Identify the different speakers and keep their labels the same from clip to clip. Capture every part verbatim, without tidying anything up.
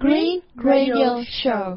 Speaker 1: Green Radio Show.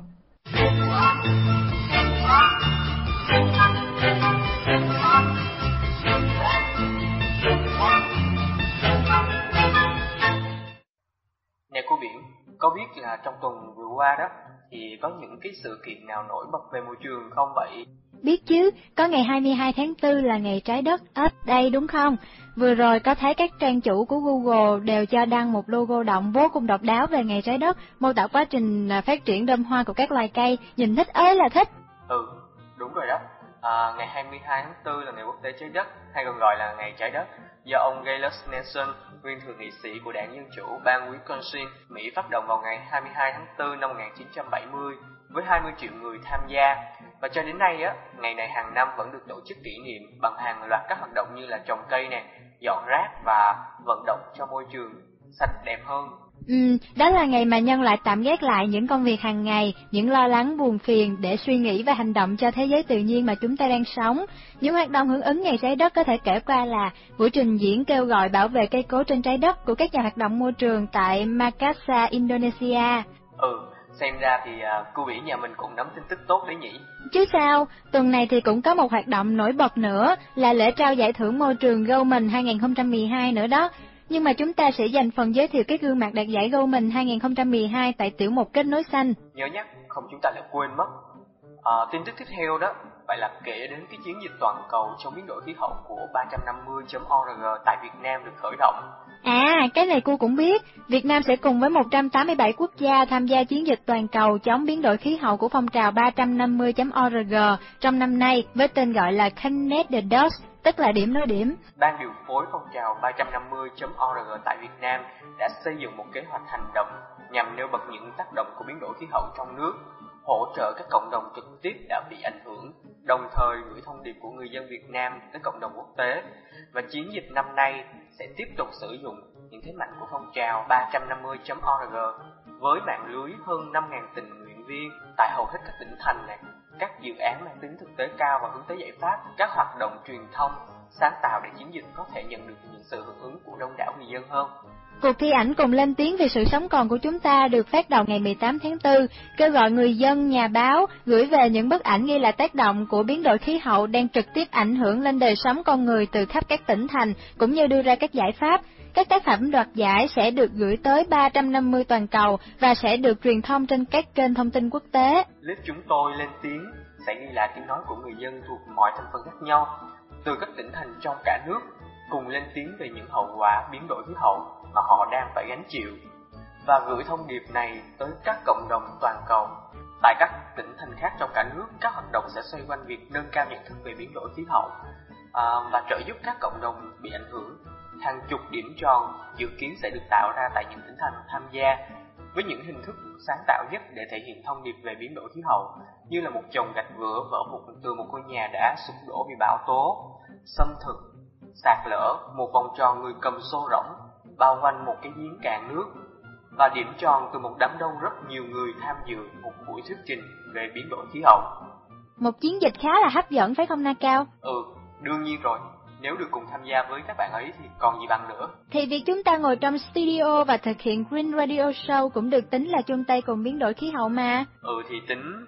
Speaker 2: Nè cô Biển, có biết là trong tuần vừa qua đó thì có những cái sự kiện nào nổi bật về môi trường không vậy?
Speaker 1: Biết chứ, có ngày hai mươi hai tháng tư là ngày trái đất Earth Day đúng không? Vừa rồi có thấy các trang chủ của Google đều cho đăng một logo động vô cùng độc đáo về ngày trái đất, mô tả quá trình phát triển đơm hoa của các loài cây, nhìn thích ơi là thích.
Speaker 2: Ừ, đúng rồi đó. À, ngày hai mươi hai tháng tư là ngày quốc tế trái đất, hay còn gọi là ngày trái đất, do ông Gaylos Nelson, nguyên thượng nghị sĩ của đảng Dân Chủ bang Wisconsin, Mỹ phát động vào ngày hai mươi hai tháng tư năm một nghìn chín trăm bảy mươi với hai mươi triệu người tham gia. Và cho đến nay á, ngày này hàng năm vẫn được tổ chức kỷ niệm bằng hàng loạt các hoạt động như là trồng cây nè, dọn rác và vận động cho môi trường sạch đẹp hơn.
Speaker 1: Ừ, đó là ngày mà nhân loại tạm gác lại những công việc hàng ngày, những lo lắng buồn phiền để suy nghĩ và hành động cho thế giới tự nhiên mà chúng ta đang sống. Những hoạt động hưởng ứng ngày trái đất có thể kể qua là buổi trình diễn kêu gọi bảo vệ cây cối trên trái đất của các nhà hoạt động môi trường tại Makassar, Indonesia.
Speaker 2: Ừ, xem ra thì uh, cô Bỉ nhà mình cũng nắm tin tức tốt đấy nhỉ.
Speaker 1: Chứ sao, tuần này thì cũng có một hoạt động nổi bật nữa là lễ trao giải thưởng môi trường Goldman hai không một hai nữa đó. Nhưng mà chúng ta sẽ dành phần giới thiệu các gương mặt đạt giải Goldman hai không một hai tại tiểu mục Kết nối xanh.
Speaker 2: Nhớ nhắc, không chúng ta lại quên mất. À, tin tức tiếp theo đó, phải là kể đến cái chiến dịch toàn cầu chống biến đổi khí hậu của ba trăm năm mươi chấm org tại Việt Nam được khởi động.
Speaker 1: À, cái này cô cũng biết. Việt Nam sẽ cùng với một trăm tám mươi bảy quốc gia tham gia chiến dịch toàn cầu chống biến đổi khí hậu của phong trào ba trăm năm mươi chấm org trong năm nay với tên gọi là Connect the Dots, tức là điểm nối điểm.
Speaker 2: Ban điều phối phong trào ba trăm năm mươi chấm org tại Việt Nam đã xây dựng một kế hoạch hành động nhằm nêu bật những tác động của biến đổi khí hậu trong nước, hỗ trợ các cộng đồng trực tiếp đã bị ảnh hưởng, đồng thời gửi thông điệp của người dân Việt Nam tới cộng đồng quốc tế. Và chiến dịch năm nay sẽ tiếp tục sử dụng những thế mạnh của phong trào ba trăm năm mươi chấm org với mạng lưới hơn năm nghìn tình nguyện viên tại hầu hết các tỉnh thành này, các dự án mang tính thực tế cao và hướng tới giải pháp, các hoạt động truyền thông sáng tạo để chiến dịch có thể nhận được những sự hưởng ứng của đông đảo người dân hơn.
Speaker 1: Cuộc thi ảnh cùng lên tiếng vì sự sống còn của chúng ta được phát động ngày mười tám tháng tư, kêu gọi người dân, nhà báo gửi về những bức ảnh ghi lại tác động của biến đổi khí hậu đang trực tiếp ảnh hưởng lên đời sống con người từ khắp các tỉnh thành, cũng như đưa ra các giải pháp. Các tác phẩm đoạt giải sẽ được gửi tới ba trăm năm mươi toàn cầu và sẽ được truyền thông trên các kênh thông tin quốc tế.
Speaker 2: Clip chúng tôi lên tiếng sẽ ghi lại tiếng nói của người dân thuộc mọi thành phần khác nhau, từ các tỉnh thành trong cả nước, cùng lên tiếng về những hậu quả biến đổi khí hậu mà họ đang phải gánh chịu, và gửi thông điệp này tới các cộng đồng toàn cầu. Tại các tỉnh thành khác trong cả nước, các hoạt động sẽ xoay quanh việc nâng cao nhận thức về biến đổi khí hậu à, và trợ giúp các cộng đồng bị ảnh hưởng. Hàng chục điểm tròn dự kiến sẽ được tạo ra tại những tỉnh thành tham gia, với những hình thức sáng tạo nhất để thể hiện thông điệp về biến đổi khí hậu, như là một chồng gạch vữa vỡ một từ một ngôi nhà đã sụp đổ vì bão tố, xâm thực, sạt lở, một vòng tròn người cầm xô rỗng bao quanh một cái giếng cạn nước, và điểm tròn từ một đám đông rất nhiều người tham dự một buổi thuyết trình về biến đổi khí hậu.
Speaker 1: Một chiến dịch khá là hấp dẫn phải không Na Cao?
Speaker 2: Ừ, đương nhiên rồi. Nếu được cùng tham gia với các bạn ấy thì còn gì bằng nữa.
Speaker 1: Thì việc chúng ta ngồi trong studio và thực hiện Green Radio Show cũng được tính là chung tay cùng biến đổi khí hậu mà.
Speaker 2: Ừ thì tính.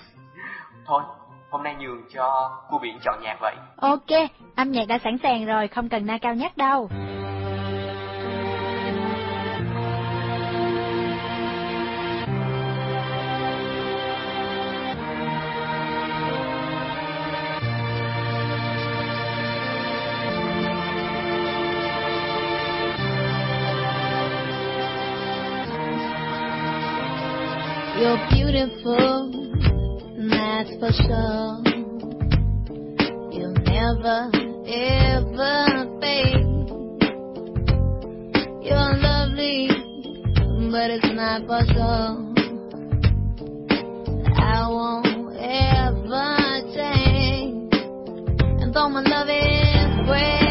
Speaker 2: Thôi, hôm nay nhường cho cô Biển chọn nhạc vậy.
Speaker 1: Ok, âm nhạc đã sẵn sàng rồi, không cần Na Cao nhắc đâu.
Speaker 3: You're beautiful, that's for sure. You'll never, ever fade. You're lovely, but it's not for sure. I won't ever change. And though my love is great,